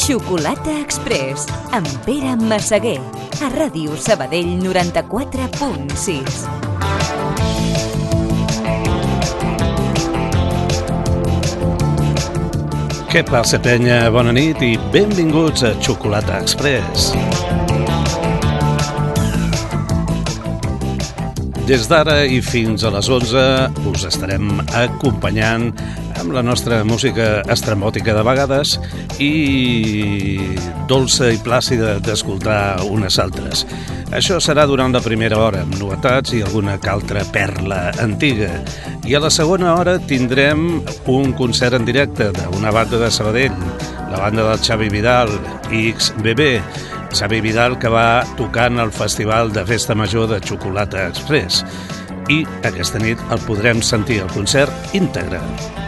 Xocolata Express, amb Pere Massaguer, a Ràdio Sabadell 94.6. Què passa, penya? Bona nit i benvinguts a Xocolata Express. Des d'ara i fins a les 11 us estarem acompanyant amb la nostra música estrambòtica de vegades i dolça i plàcida d'escoltar unes altres. Això serà durant la primera hora, amb novetats i alguna que altra perla antiga. I a la segona hora tindrem un concert en directe d'una banda de Sabadell, la banda del Xavi Vidal, XBB. Xavi Vidal, que va tocant al Festival de Festa Major de Xocolata Express. I aquesta nit el podrem sentir al concert íntegre.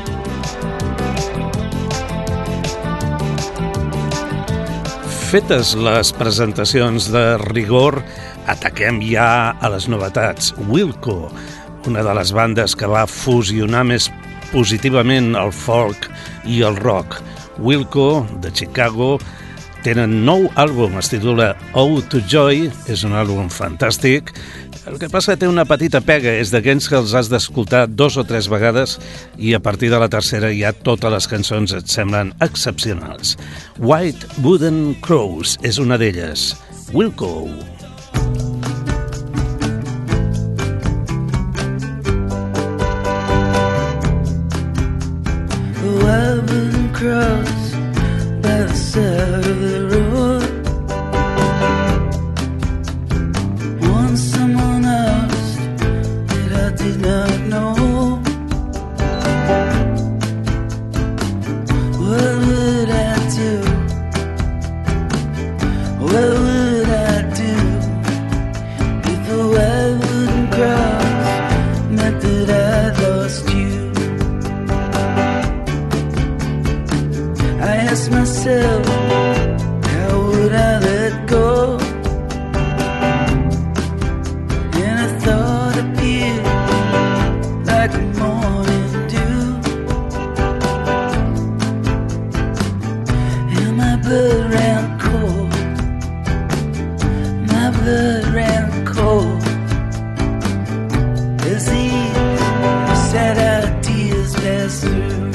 Fetes les presentacions de rigor, ataquem ja a les novetats. Wilco, una de les bandes que va fusionar més positivament el folk i el rock. Wilco, de Chicago, tenen nou àlbum, es titula Ode to Joy, és un àlbum fantàstic. El que passa que té una petita pega, és d'aquells que els has d'escoltar 2 o 3 vegades i a partir de la tercera ja totes les cançons et semblen excepcionals. White Wooden Crows és una d'elles. Wilco. White Wooden Crows by the side of the road. Want someone else that I did not know. What would I do? What would I do if the white wooden cross meant that I lost you? I ask myself, how would I let go? And a thought appeared like a morning dew, and my blood ran cold. My blood ran cold as these sad ideas passed through.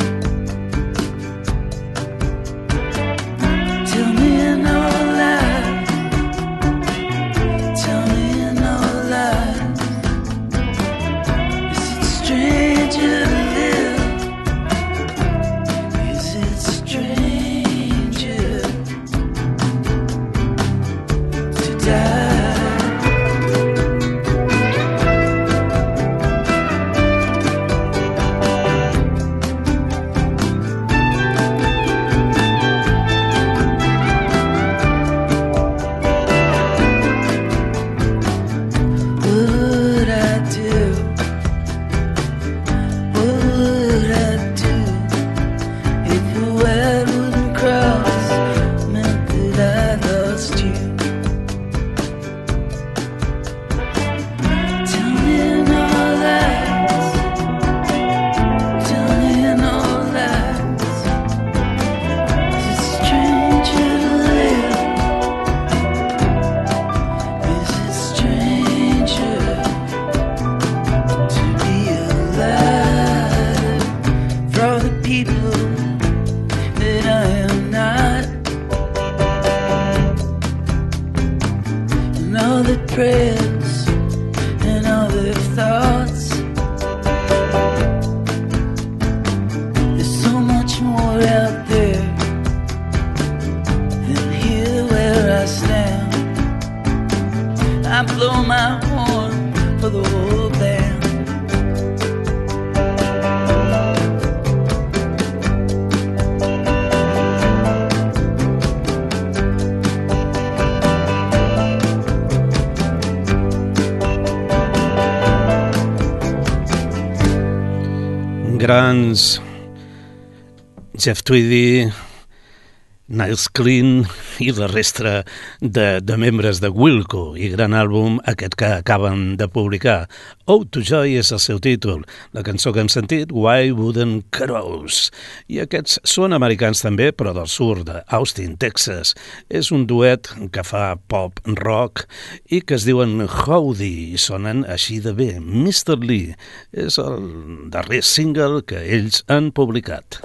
Grans, Jeff Tweedy, Niles Clean i la resta de membres de Wilco i gran àlbum aquest que acaben de publicar. Ode to Joy és el seu títol, la cançó que hem sentit, Why Wouldn't Crows. I aquests són americans també, però del sud d'Austin, Texas. És un duet que fa pop rock i que es diuen Howdy i sonen així de bé. Mr. Lee és el darrer single que ells han publicat.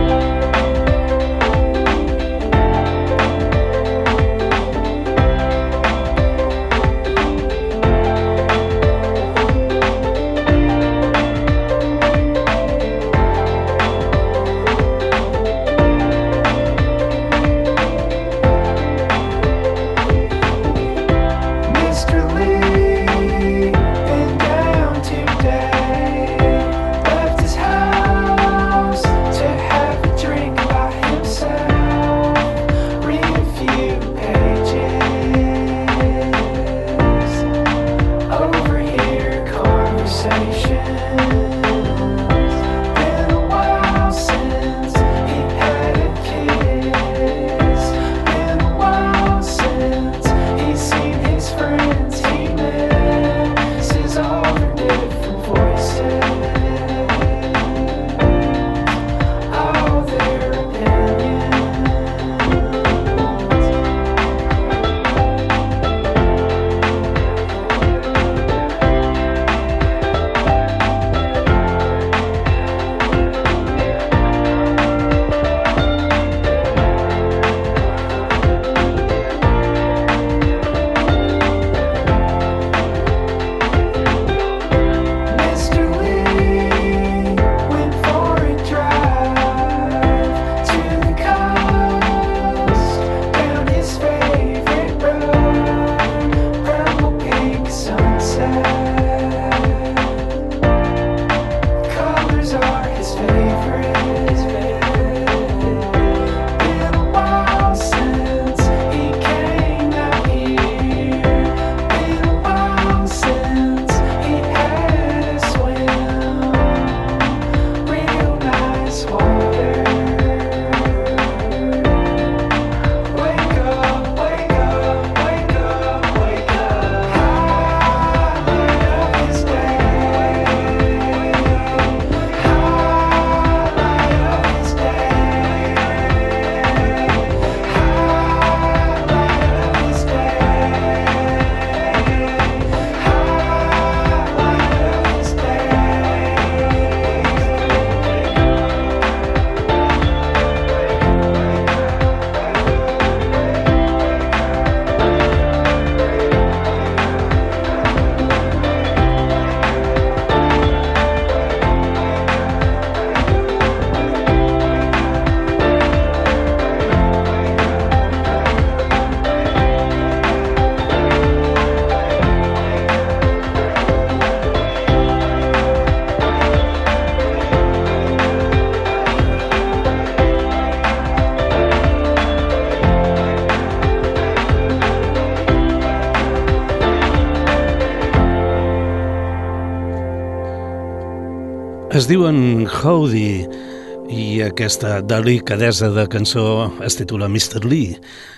Es diuen Howdy i aquesta delicadesa de cançó es titula Mr. Lee,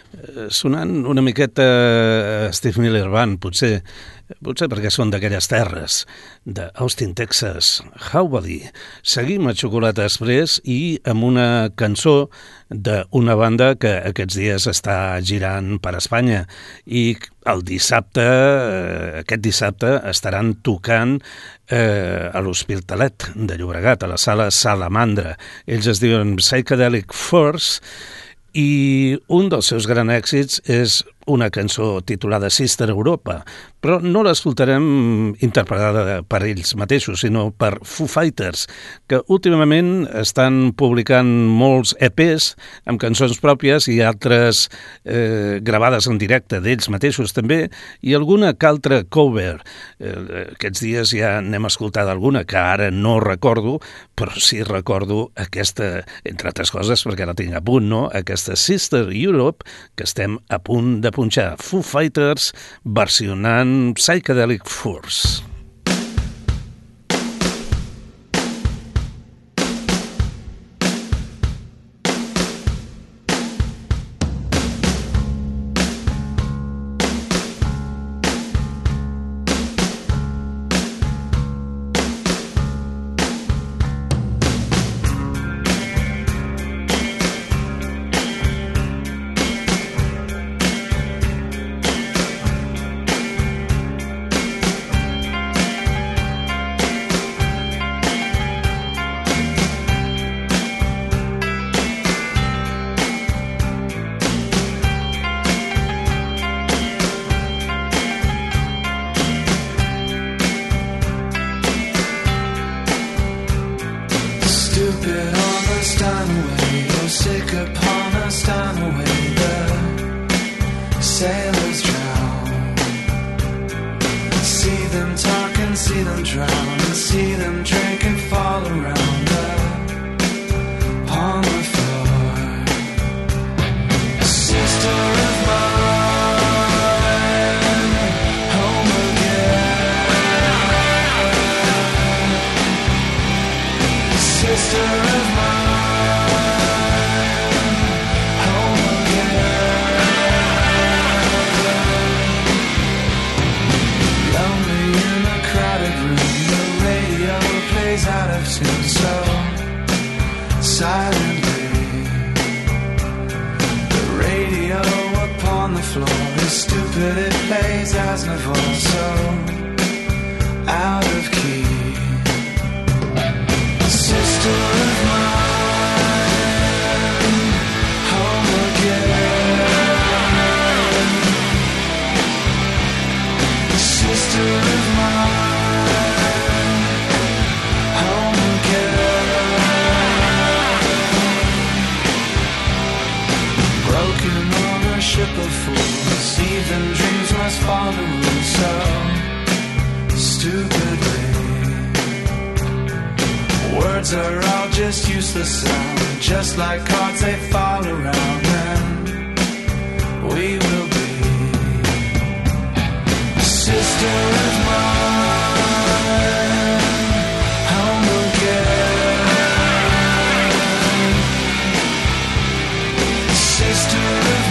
sonant una miqueta Steve Miller Band, potser perquè són d'aquelles terres, d'Austin, Texas. Howdy. Seguim a Xocolata Express i amb una cançó d'una banda que aquests dies està girant per Espanya i aquest dissabte estaran tocant a l'Hospitalet de Llobregat, a la sala Salamandra. Ells es diuen Psychedelic Force i un dels seus grans èxits és una cançó titulada Sister Europa, però no l'escoltarem interpretada per ells mateixos, sinó per Foo Fighters, que últimament estan publicant molts EPs amb cançons pròpies i altres gravades en directe d'ells mateixos també, i alguna que altra cover. Aquests dies ja n'hem escoltat alguna que ara no recordo, però sí recordo aquesta, entre altres coses, perquè la tinc a punt, no? Aquesta Sister Europe que estem a punt de punxar. Foo Fighters versionant Psychedelic Force. sister of mine, home again. Lonely in a crowded room, the radio plays out of tune so silently. The radio upon the floor is stupid, it plays Aznavour so out of key. Sister of mine, home again. Sister of mine, home again. Broken on a ship of fools, even dreams must follow the rules so stupidly. Words are all just useless sound, just like cards they fall around, and we will be sister of mine, home again. Sister of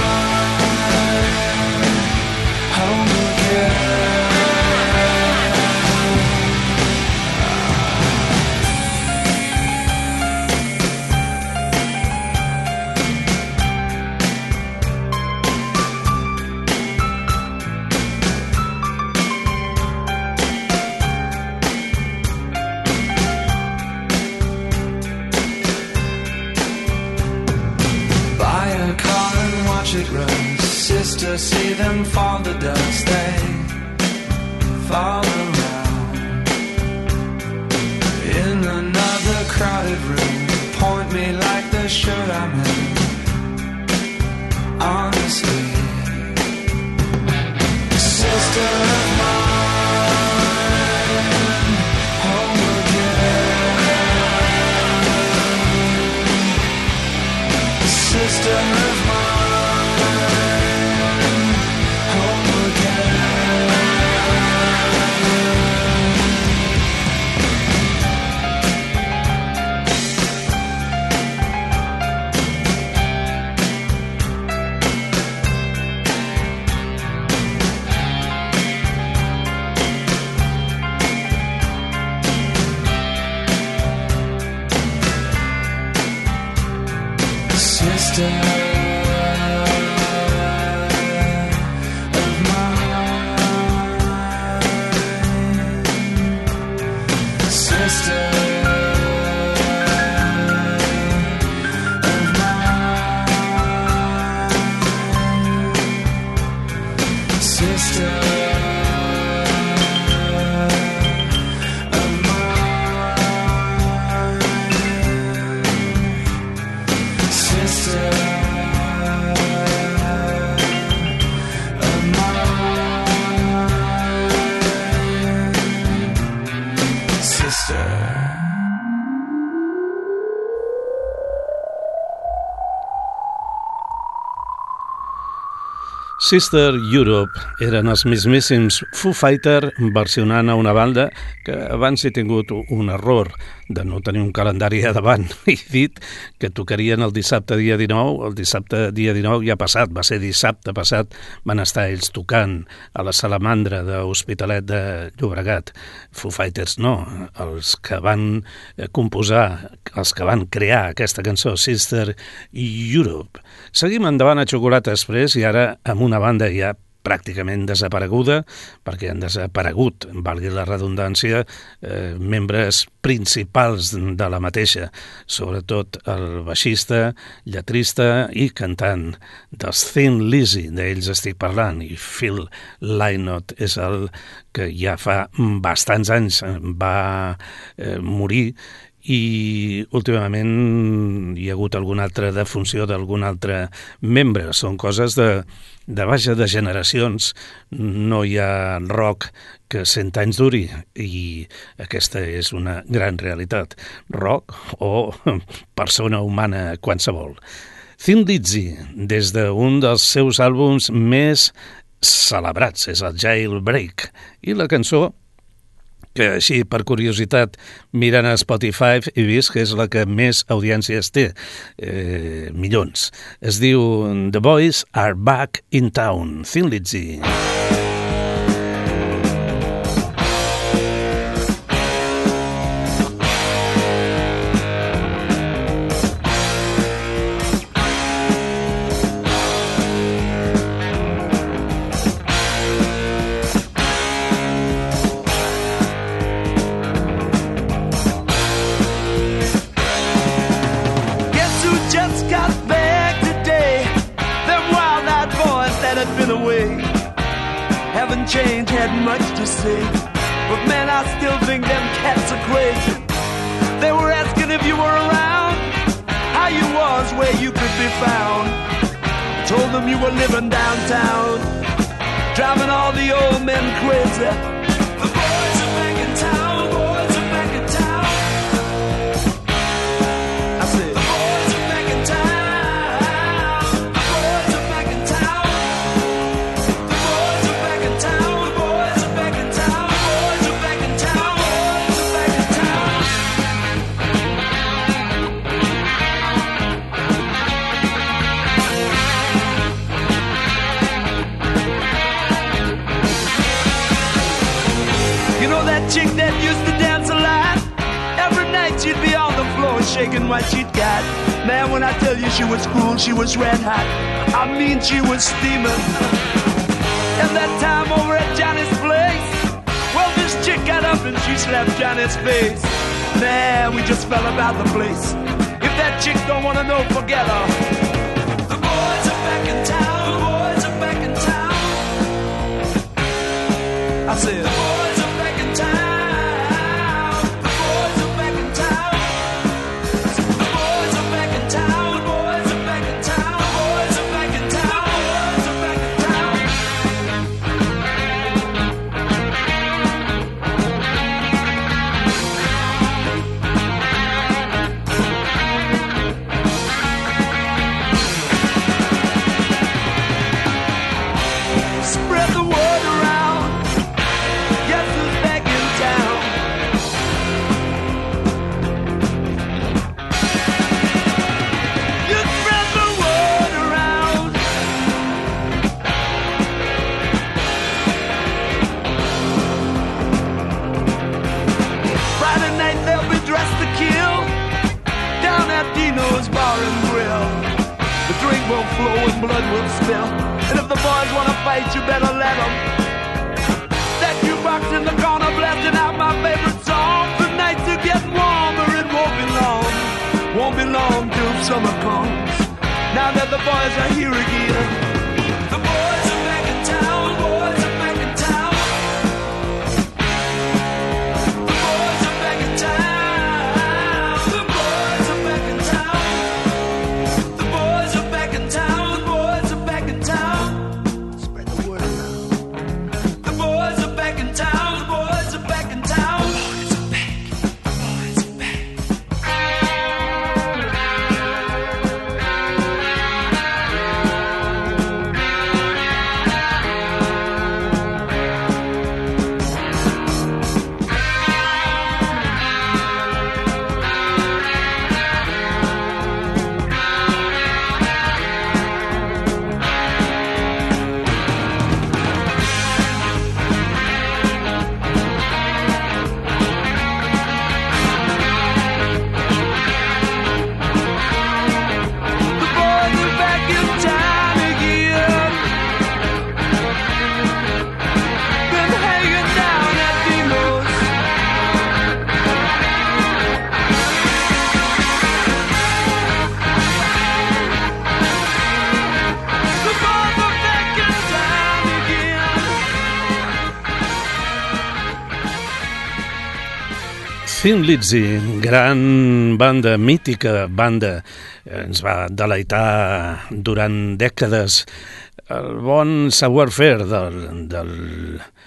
mine, home again. It runs, sister, see them fall to dust, they fall around. In another crowded room, point me like the shirt I'm in. Honestly, sister of mine, home again. Sister of mine. Sister Europe eren els mismíssims Foo Fighter versionant a una banda que abans he tingut un error de no tenir un calendari a davant i dit que tocarien el dissabte dia 19, el dissabte dia 19 ja ha passat, va ser dissabte passat, van estar ells tocant a la Salamandra de Hospitalet de Llobregat. Foo Fighters no, els que van composar, els que van crear aquesta cançó, Sister Europe. Seguim endavant a Xocolata Express i ara amb una banda ja pràcticament desapareguda, perquè han desaparegut, valgui la redundància, membres principals de la mateixa, sobretot el baixista, lletrista i cantant dels Thin Lizzy, d'ells estic parlant, i Phil Lynott és el que ja fa bastants anys va morir, i últimament hi ha hagut alguna altra defunció d'algun altre membre. Són coses de baixa de generacions. No hi ha rock que 100 anys duri i aquesta és una gran realitat. Rock o persona humana qualsevol. Thin Lizzy, des d'un dels seus àlbums més celebrats, és el Jailbreak, i la cançó que així, per curiositat, mirant a Spotify he vist que és la que més audiències té, milions. Es diu The Boys Are Back in Town, Thin Lizzy. Change had much to say, but man, I still think them cats are crazy. They were asking if you were around, how you was, where you could be found. Told them you were living downtown, driving all the old men crazy. The boys are back in town, the boys are back in town. I said, the boys are back in town, the boys are back in town. The boys are back in town. Chick that used to dance a lot, every night she'd be on the floor shaking what she'd got. Man, when I tell you she was cool, she was red hot. I mean, she was steaming. And that time over at Johnny's place, well, this chick got up and she slapped Johnny's face. Man, we just fell about the place. If that chick don't wanna know, forget her. The boys are back in town, the boys are back in town. I said, the boys are back in town. Blood will spill, and if the boys wanna fight, you better let them. That jukebox in the corner blasting out my favorite song. The nights are getting warmer, it won't be long till summer comes. Now that the boys are here again, the boys are back in town, the boys are back in town. The boys are back in town, the boys are back in town. The boys are back in town. Thin Lizzy, gran banda, mítica banda, ens va deleitar durant dècades el bon savoir-faire del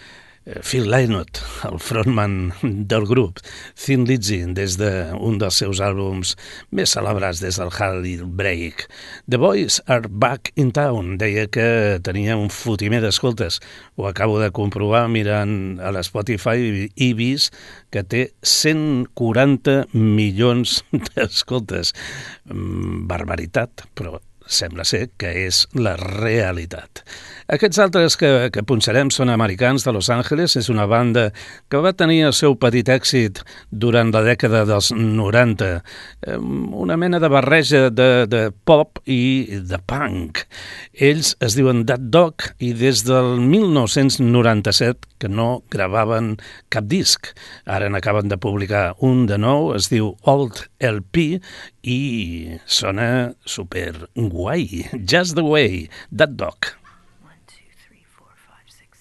Phil Lynott, el frontman del grup, Thin Lizzy, des d'un dels seus àlbums més celebrats des del Hard Break. The Boys Are Back in Town, deia que tenia un fotimer d'escoltes. Ho acabo de comprovar mirant a l'Spotify i vist que té 140 milions d'escoltes. Barbaritat, però sembla ser que és la realitat. Aquests altres que punxarem són americans de Los Angeles. És una banda que va tenir el seu petit èxit durant la dècada dels 90. Una mena de barreja de pop i de punk. Ells es diuen That Dog i des del 1997 que no gravaven cap disc. Ara n'acaben de publicar un de nou, es diu Old LP i sona super guai. Just the Way, That Dog. 1, 2, 3, 4, 5, 6,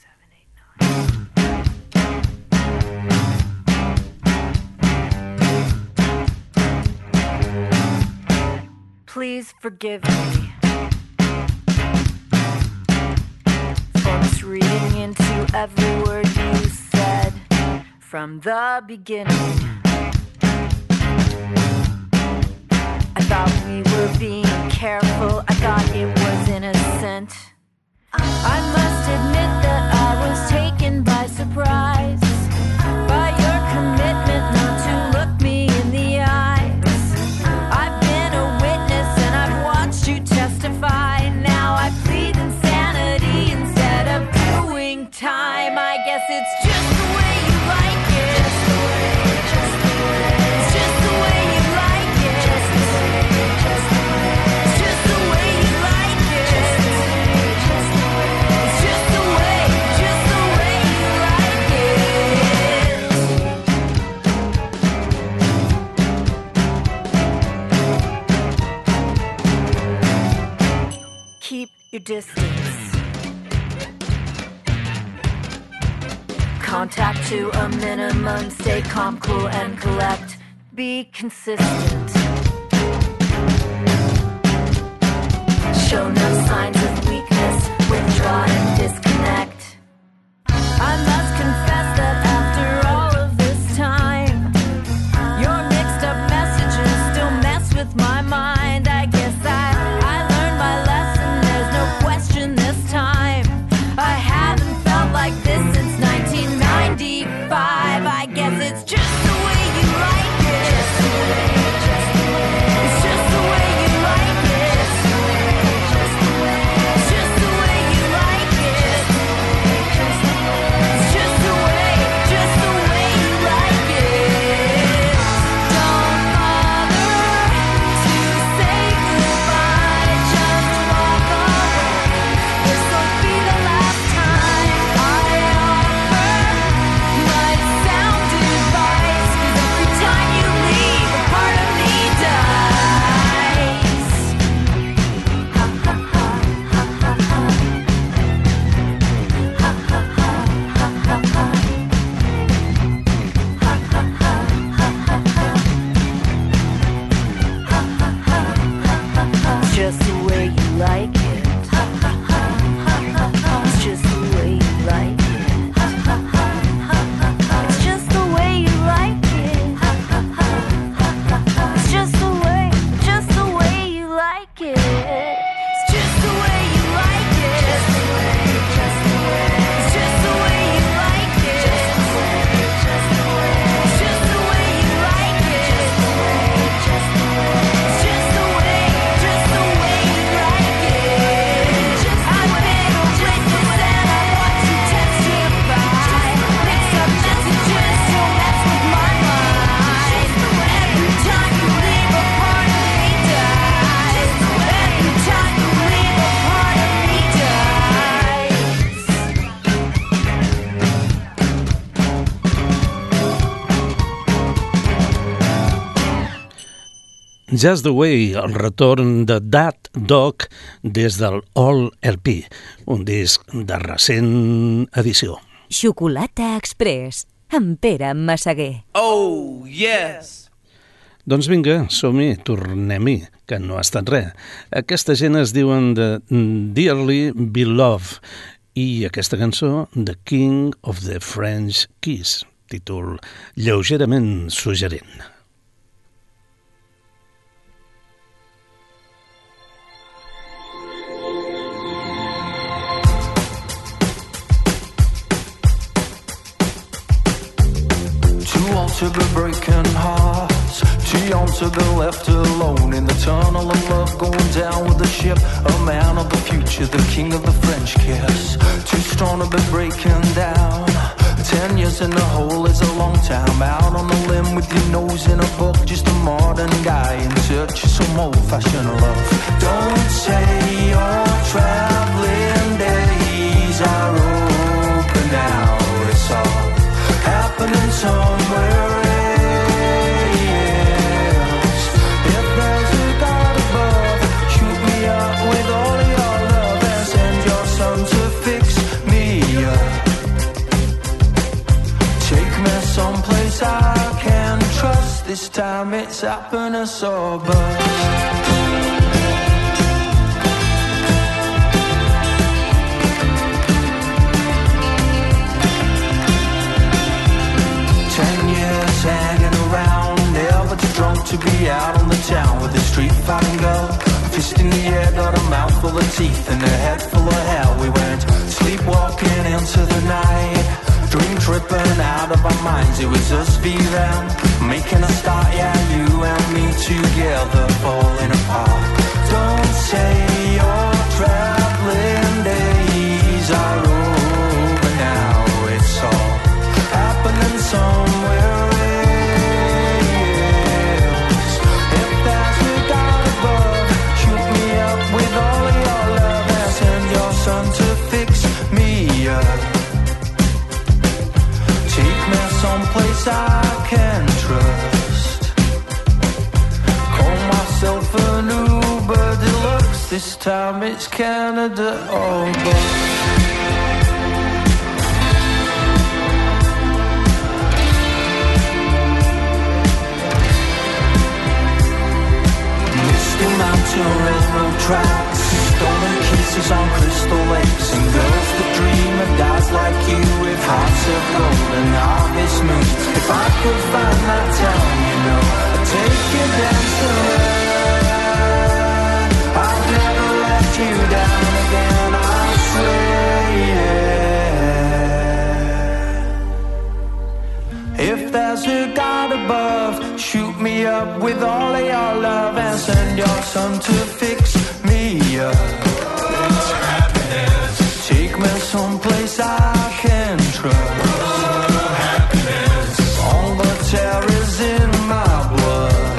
7, 8, 9. Please forgive me for misreading into every word you said from the beginning. I thought we were being careful, I thought it was innocent. I must admit that I was taken by surprise by your commitment not to look me in the eyes. I've been a witness and I've watched you testify. Now I plead insanity instead of doing time. I guess it's just the way you like it. Just the way, just the way. It's just the way you like it. Just the way, just the way. It's just the way you like it. Just the way, just the way. It's just the way you like it. Keep your distance. Contact to a minimum. Stay calm, cool, and collect. Be consistent. Show no signs of weakness. Withdraw and disconnect. I must confess that after all of this time, your mixed up messages still mess with my mind. I guess I learned my lesson. There's no question this time. I haven't felt like this since 1995. I guess it's just the way you like it. Just the way, just the way. It's just the way you like it. Just the way, just the way. It's just the way you like it. Just the way, it's just the way you like it. Don't bother to say goodbye. Just walk away. This will be the last time I offer my sound advice. 'Cause every time you leave, a part of me dies. Ha ha ha, ha ha ha. Ha ha ha, ha ha ha. Ha ha ha, ha ha ha. Ha ha ha, ha ha ha. It's just the way you like it. Ha ha ha, ha ha ha. It's just the way you like it. Ha ha ha, ha ha ha. It's just the way you like it. Ha ha ha, ha ha ha. It's just the way you like it. It's just the way you like it. Just the way, just the way. It's just the way you like it. Just the way, just the way. It's just the way you like it. Just the way, just the way. It's just the way you like it. I've been a witness and I watch you testify. Mix up messages, don't mess with my mind. Every time you leave, a part of me dies. Every time you leave, a part of me dies. Just the Way, el retorn de That Dog des del All LP, un disc de recent edició. Xocolata Express, amb Pere Massaguer. Oh, yes. Doncs vinga, som-hi, tornem-hi, que no ha estat res. Aquesta gent es diuen de Dearly Beloved i aquesta cançó, The King of the French Kiss, títol lleugerament suggerent. To be breaking hearts, too young to be left alone in the tunnel of love, going down with the ship. A man of the future, the king of the French kiss. Too strong to be breaking down. 10 years in the hole is a long time. Out on the limb with your nose in a book, just a modern guy in search of some old-fashioned love. Don't say your traveling days are over now. It's all happening somewhere. I can trust. This time it's happiness or bust. 10 years hanging around, never too drunk to be out on the town with a street fighting girl. A fist in the air, got a mouthful of teeth and a head full of hair. We went sleepwalking into the night, dream tripping out of our minds. It was us v them, making a start. Yeah, you and me together, falling apart. Don't say your traveling days are over now. It's all happening somewhere else. If there's a God above, shoot me up with all of your love and send your son to fix me up. Someplace I can trust. Call myself an Uber Deluxe. This time it's Canada or bust. Misty mountain railroad tracks, stolen kisses on crystal lakes, and girls that dream of guys like you with hearts of gold and harvest moons. If I could find that town, you know, I'd take you dancing around. I'd never let you down again, I swear, yeah. If there's a God above, shoot me up with all of your love and send your son to fix me up. Take me someplace I can trust. All the terror's in my blood.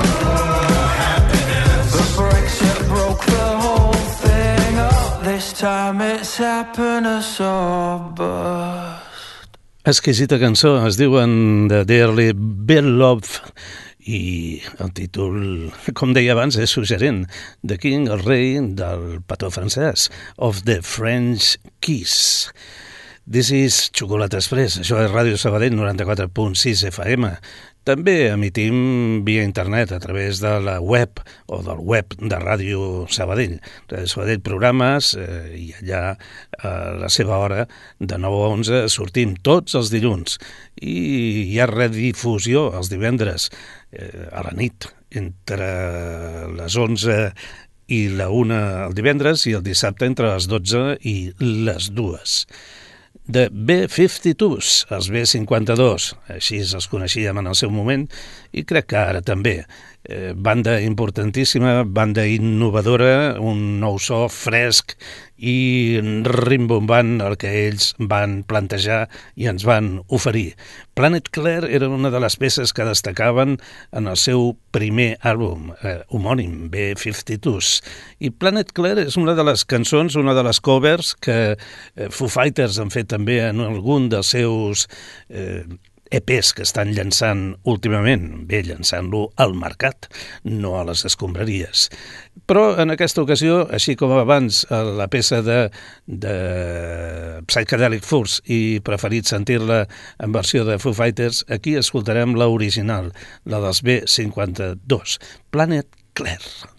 But Brexit broke the whole thing up. This time it's happiness or bust. Exquisita cançó, es diuen The Dearly Beloved i el títol, com deia abans, és suggerent. The King, el rei del petó francès, of the French Kiss. This is Xocolata Express, això és Ràdio Sabadell 94.6 FM. També emitim via internet a través de la web o del web de Ràdio Sabadell. Ràdio Sabadell Programes i allà a la seva hora de 9 a 11 sortim tots els dilluns i hi ha redifusió els divendres a la nit entre les 11 i la 1 el divendres i el dissabte entre les 12 i les 2. De B-52s, els B-52, així els coneixíem en el seu moment, i crec que ara també. Banda importantíssima, banda innovadora, un nou so fresc i rimbombant el que ells van plantejar i ens van oferir. Planet Claire era una de les peces que destacaven en el seu primer àlbum homònim, B-52s. I Planet Claire és una de les cançons, una de les covers que Foo Fighters han fet també en algun dels seus EPs que estan llançant últimament, bé, llançant-lo al mercat, no a les escombraries. Però en aquesta ocasió, així com abans la peça de Psychedelic Furs i preferit sentir-la en versió de Foo Fighters, aquí escoltarem l'original, la dels B-52, Planet Claire.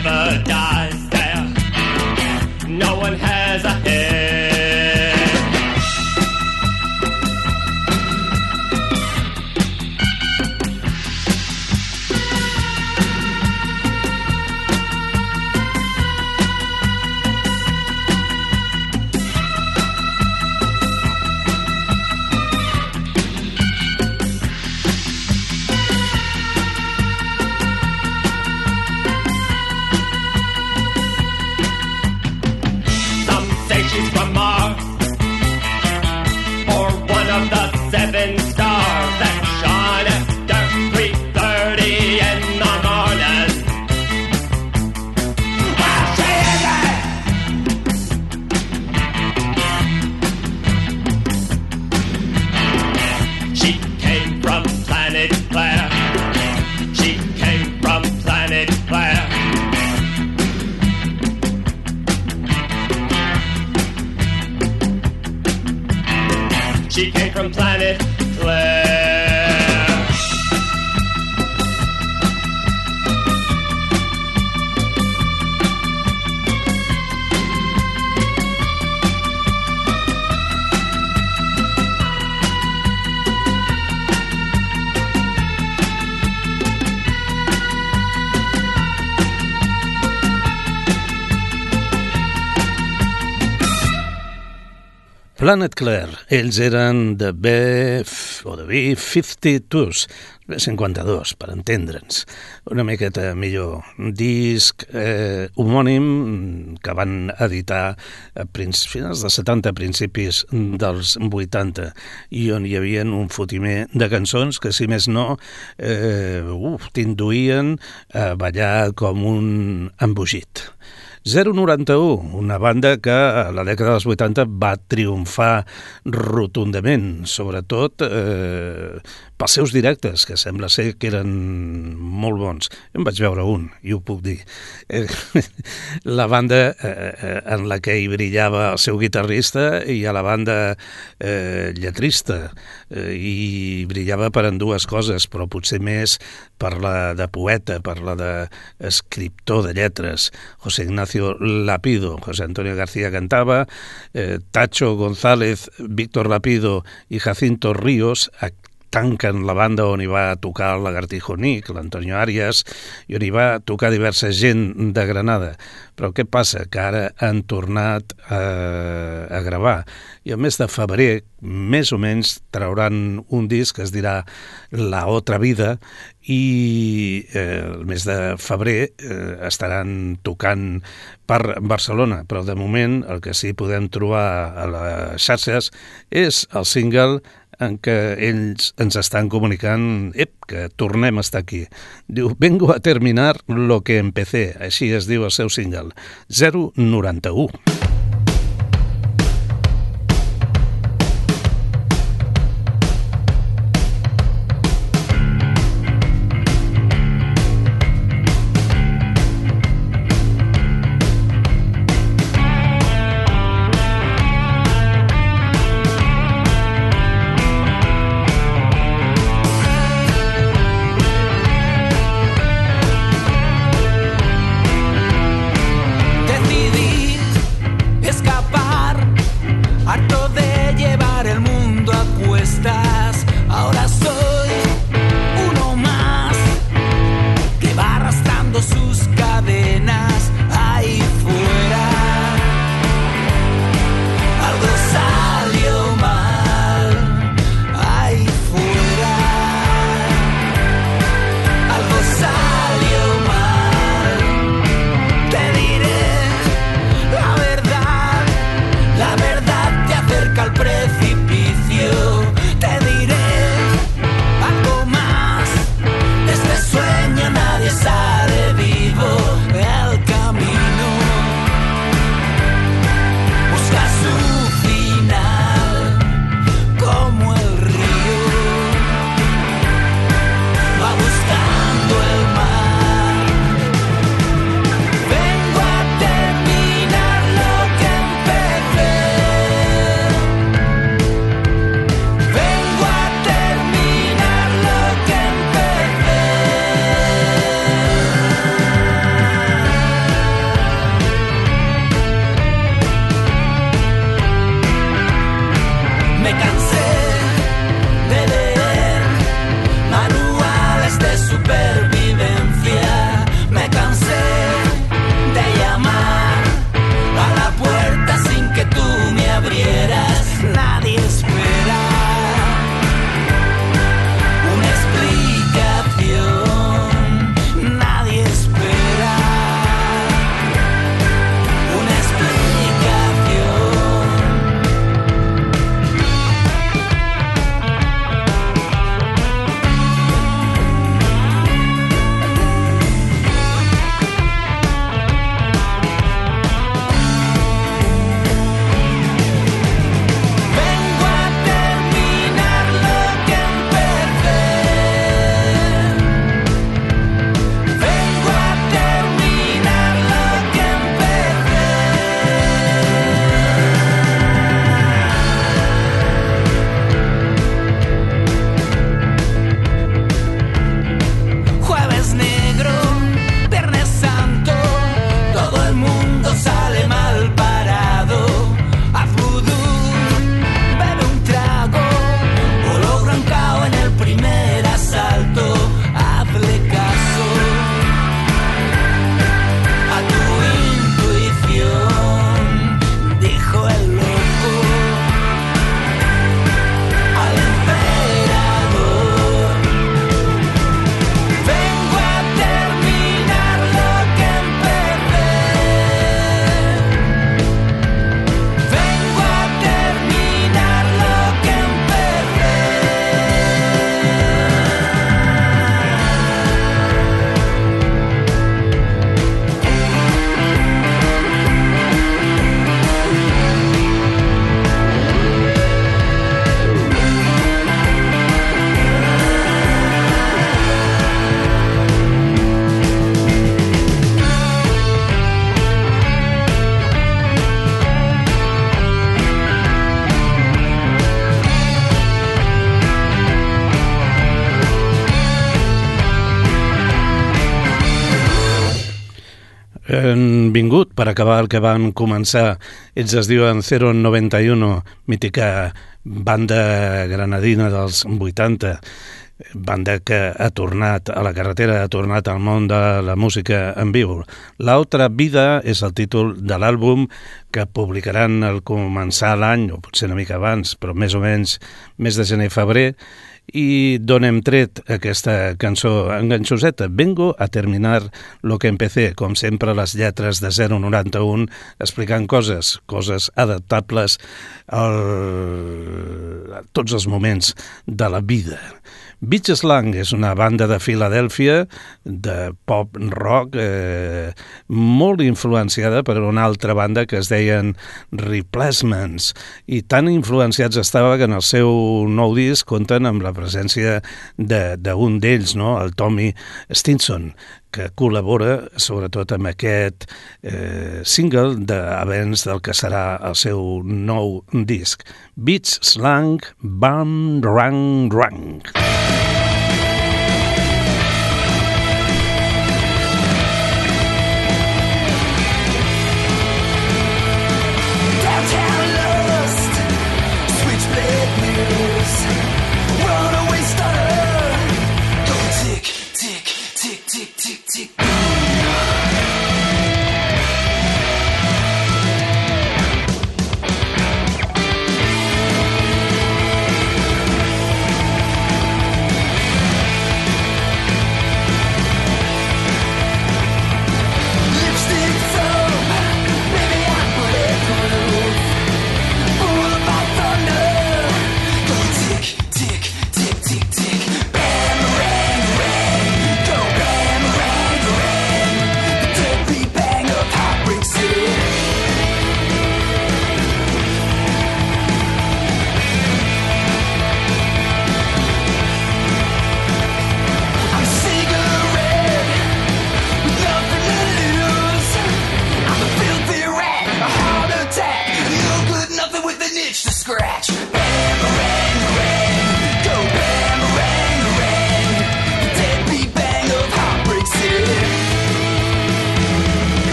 never dies there. No one has a head. She's from Mars, or one of the 7 stars that shine after 3:30 in the morning. Well, she came from planet Claire. She came from planet Claire. She came from planet Claire. Planet Claire, ells eren de B-52s, B-52, per entendre'ns, una miqueta millor. Un disc homònim que van editar a finals dels 70, principis dels 80, i on hi havia un fotimer de cançons que, si més no, t'induïen a ballar com un embogit. 091, una banda que a la dècada dels 80 va triomfar rotundament, sobretot pels seus directes, que sembla ser que eren molt bons. Jo en vaig veure un, i ho puc dir. La banda en la que hi brillava el seu guitarrista i a la banda lletrista, i brillava per en dues coses, però potser més per la de poeta, per la d'escriptor de lletres. José Ignacio Lapido, José Antonio García cantava, Tacho González, Víctor Lapido i Jacinto Ríos tanquen la banda on hi va tocar el Lagartijo Nick, l'Antonio Arias, i on hi va tocar diversa gent de Granada. Però què passa? Que ara han tornat a gravar, i el mes de febrer, més o menys, trauran un disc que es dirà La Otra Vida, i el mes de febrer estaran tocant per Barcelona, però de moment el que sí podem trobar a les xarxes és el single en què ells ens estan comunicant que tornem a estar aquí. Diu, vengo a terminar lo que empecé, així es diu el seu single, 091. Decidí Han vingut per acabar el que van començar. Ells es diuen 091, mítica banda granadina dels 80, banda que ha tornat a la carretera, ha tornat al món de la música en viu. L'altra vida és el títol de l'àlbum que publicaran al començar l'any, o potser una mica abans, però més o menys mes de gener-febrer, i d'on hem tret aquesta cançó enganxoseta. Vengo a terminar lo que empecé, com sempre les lletres de 091 explicant coses adaptables a tots els moments de la vida. Beach Slang és una banda de Filadèlfia de pop rock molt influenciada per una altra banda que es deien Replacements, i tan influenciats estava que en el seu nou disc compten amb la presència d'un d'ells, no? El Tommy Stinson, que col·labora sobretot amb aquest single d'abans del que serà el seu nou disc. Beach Slang, Bam Rang Rang.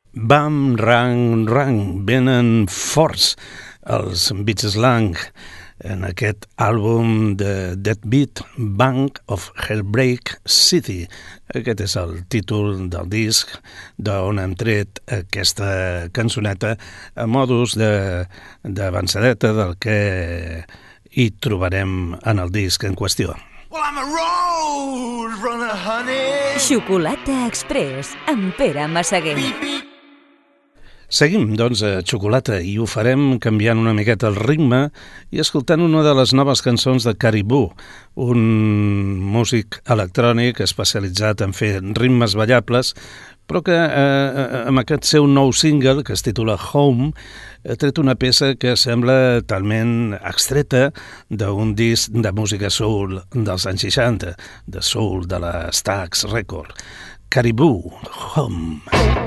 Bam, rang, rang, venen forts els Beach Slang. en aquest àlbum de Deadbeat Bank of Hellbreak City. Aquest és el títol del disc d'on hem tret aquesta cançoneta a modus d'avançadeta del que hi trobarem en el disc en qüestió. Well, I'm a road runner, honey. Xocolata Express amb Pere Massaguer. Seguim, doncs, a Xocolata i ho farem canviant una miqueta el ritme i escoltant una de les noves cançons de Caribou, un músic electrònic especialitzat en fer ritmes ballables, però que amb aquest seu nou single, que es titula Home, ha tret una peça que sembla talment extreta d'un disc de música soul dels anys 60, de soul de la Stax Record. Caribou, Home.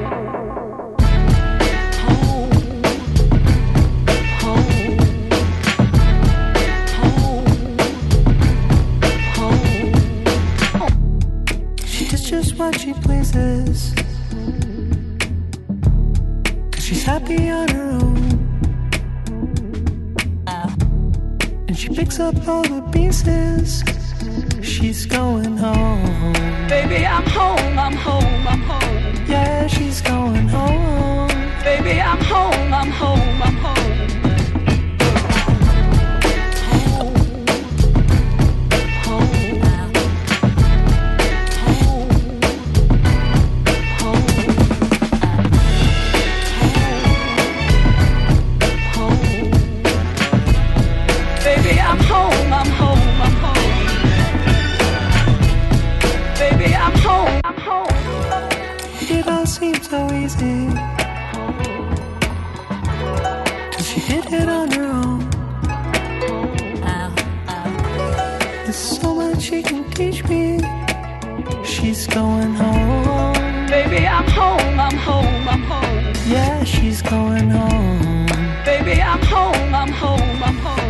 Just what she pleases, 'cause she's happy on her own, and she picks up all the pieces. She's going home. Baby, I'm home, I'm home, I'm home. Yeah, she's going home. Baby, I'm home, I'm home, I'm home. Seems so easy, 'cause she did it on her own. There's so much she can teach me. She's going home. Baby, I'm home, I'm home, I'm home. Yeah, she's going home. Baby, I'm home, I'm home, I'm home.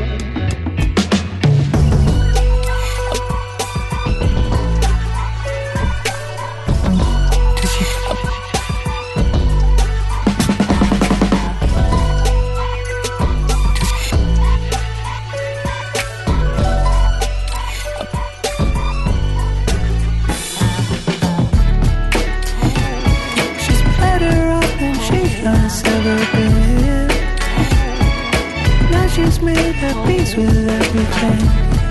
Made at peace with everything.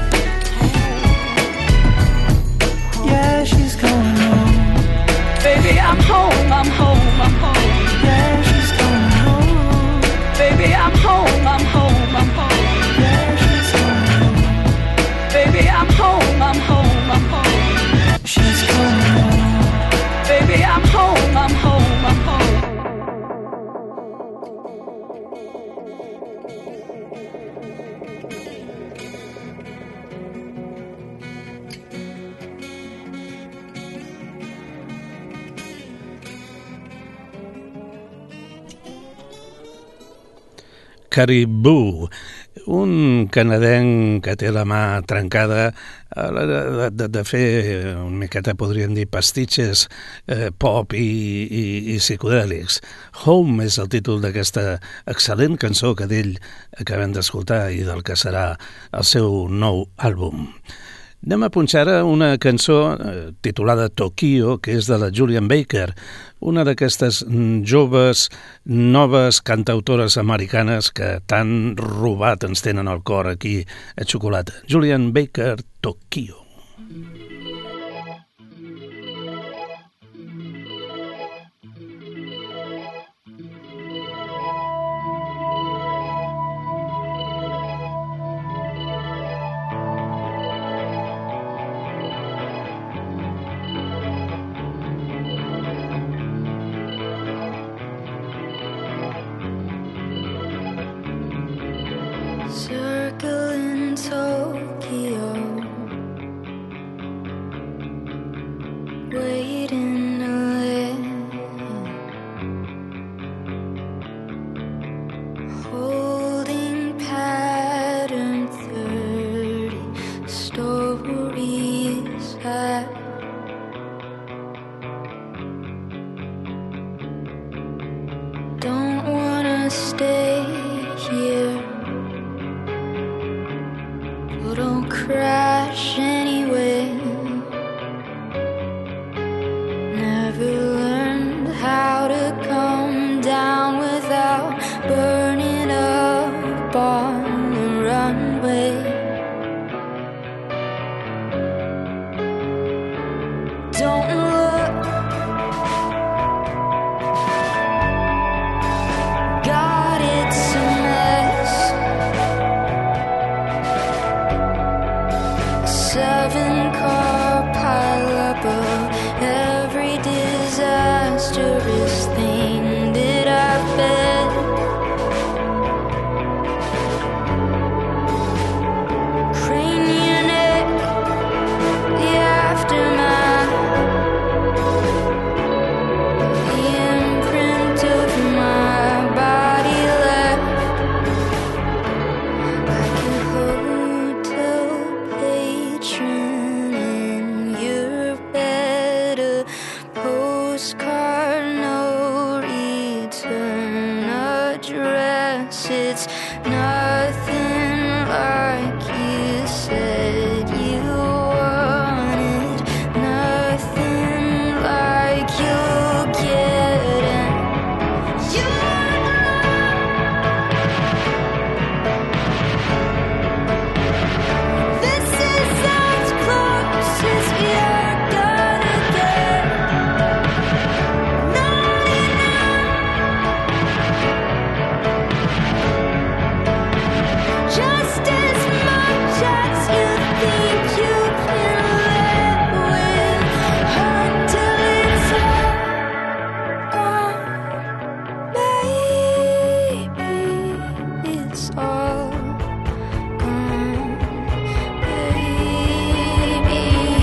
Yeah, she's going home. Baby, I'm home, I'm home, I'm home. Yeah, she's going home. Baby, I'm home, I'm home, I'm home. Yeah, she's going home. Baby, I'm home, I'm home, I'm home. She's going home. Baby, I'm home, I'm home, I'm home. Caribou, un canadenc que té la mà trencada a l'hora de fer una miqueta, podríem dir, pastitxes pop i psicodèlics. Home és el títol d'aquesta excel·lent cançó que d'ell acabem d'escoltar i del que serà el seu nou àlbum. Anem a punxar ara una cançó titulada Tokyo, que és de la Julian Baker, una d'aquestes joves, noves cantautores americanes que tan robat ens tenen el cor aquí a Xocolata. Julian Baker, Tokyo. Circle in Tokyo, waiting to land, holding pattern 30 stories I don't wanna stay here. crash anywhere. Never learned how to come down without burning up on the runway. Don't look, God, it's a mess. 7-car pileup of every disastrous thing that I've been. Crane your neck, the aftermath, the imprint of my body left like a hotel patron in your bed, a postcard, no return address. It's nothing like you said you wanted, nothing like you'll get, and you this is as close as you're gonna get. No, just as much as you think you can live with, until it's all gone, baby, it's all gone, baby.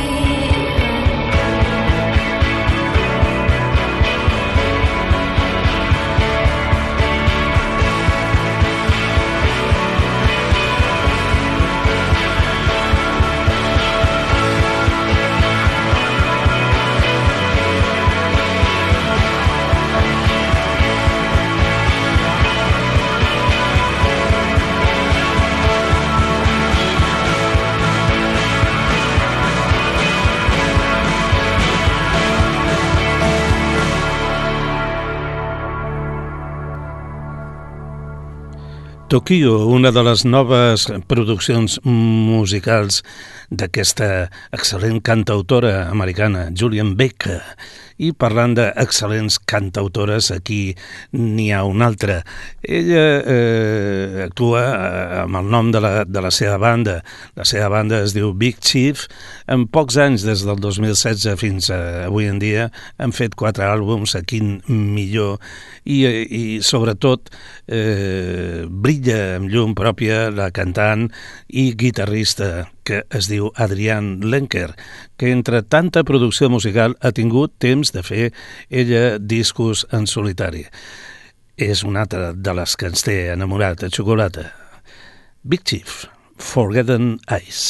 Tokyo, una de les noves produccions musicals d'aquesta excel·lent cantautora americana, Julian Baker. I parlant d'excel·lents cantautores, aquí n'hi ha una altra. Ella actua amb el nom de la seva banda. La seva banda es diu Big Chief. En pocs anys, des del 2016 fins a avui en dia, han fet 4 àlbums, a quin millor, i sobretot brilla amb llum pròpia la cantant i guitarrista que es diu Adrienne Lenker, que entre tanta producció musical ha tingut temps de fer ella discos en solitari. És una altra de les que ens té enamorat a xocolata. Big Chief, Forgotten Eyes.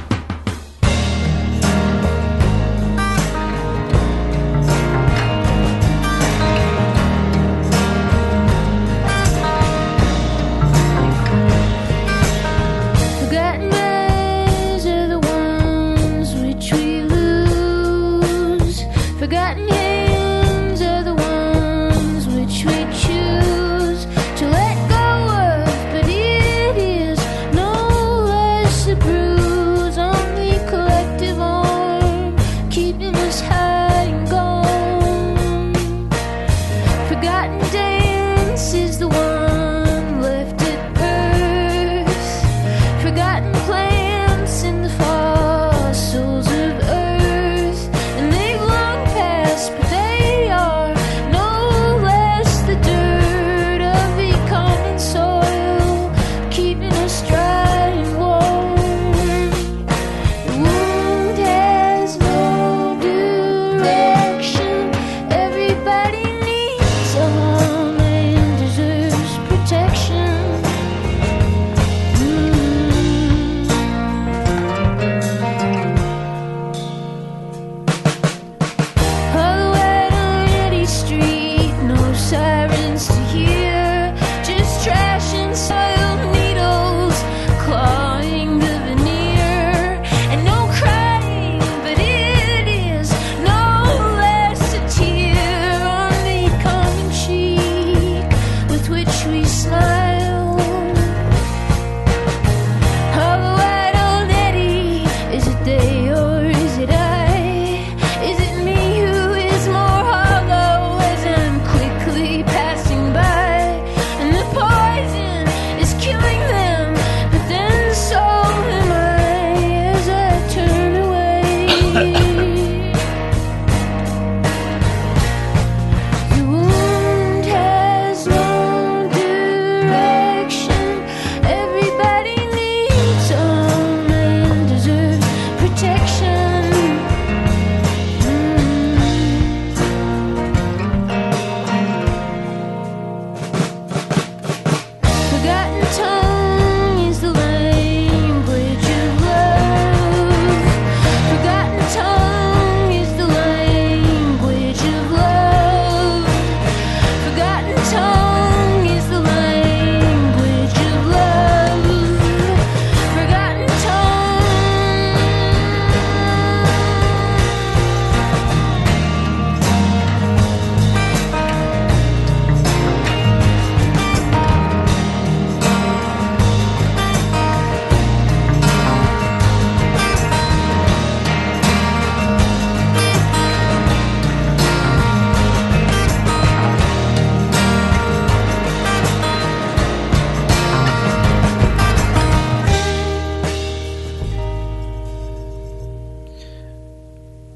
Forgotten days are the ones which we lose. Forgotten hands are the ones which we choose to let go of, but it is no less a bruise.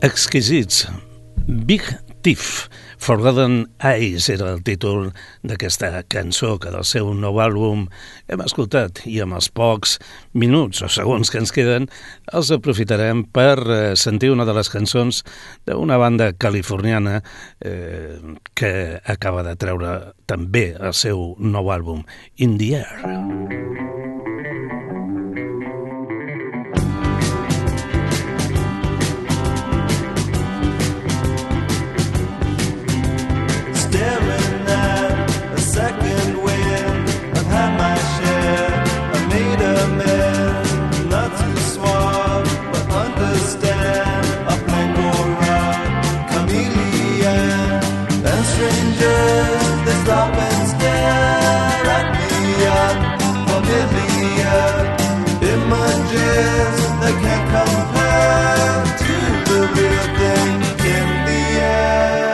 exquisits. Big Thief, Forgotten Eyes era el títol d'aquesta cançó que del seu nou àlbum hem escoltat, i amb els pocs minuts o segons que ens queden els aprofitarem per sentir una de les cançons d'una banda californiana que acaba de treure també el seu nou àlbum, In the Air. Staring at a second wind, I've had my share, I've made amends. Not too suave, but understand, a pangolin, chameleon. And strangers, they stop and stare at me, unfamiliar images that can't compare to the real thing in the air.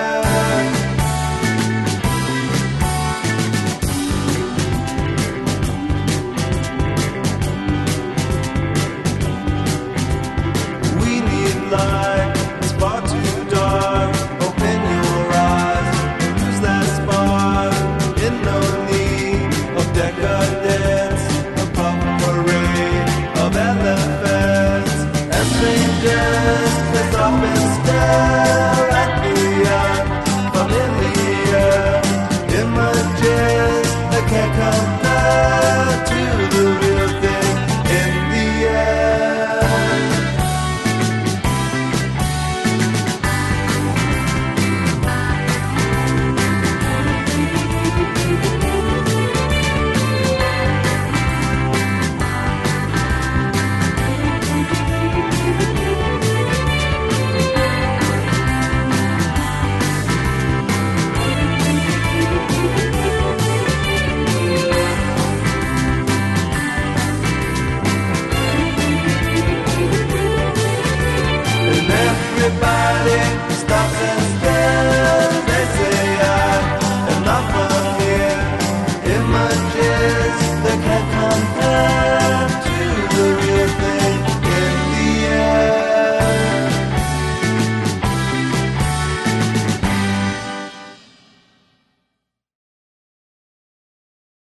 Light, it's far too dark. Open your eyes, use that spark. In no need of decadence, a parade of elephants and strangers that stop and stare at the unfamiliar images that can't compare to the real thing in the air. Everybody stops and